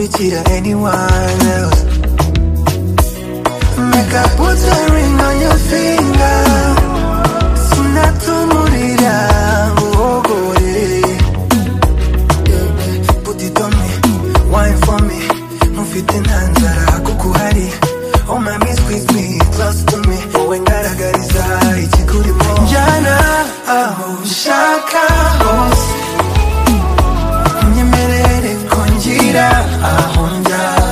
nkurikira anyone else. Make I put a ring on your finger. Sinatumurira ugore. Put it on me, wine for me. Mufite ntanzara kukuhari. Oh mami squeeze me close to me. Wowe ngaragariza ikikurimo. Njyana aho ushaka hose. Unyemerere kongira aho njya.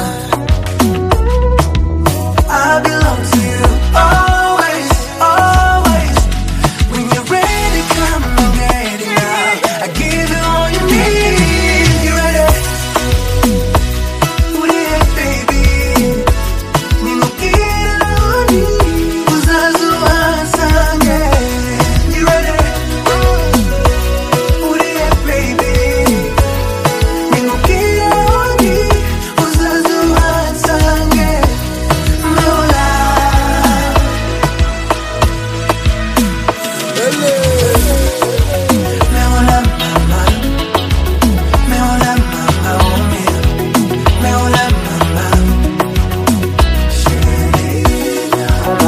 I belong to you always, always. When you're ready, come and get it now. I give you all you need. You ready? Uriye baby. Nimubwira uri uzaza uhasange. You ready? Uriye baby. Nimubwira uri uzaza uhasange.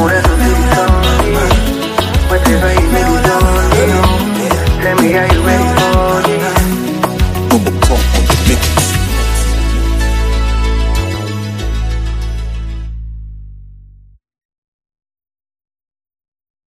Tell me how you ready.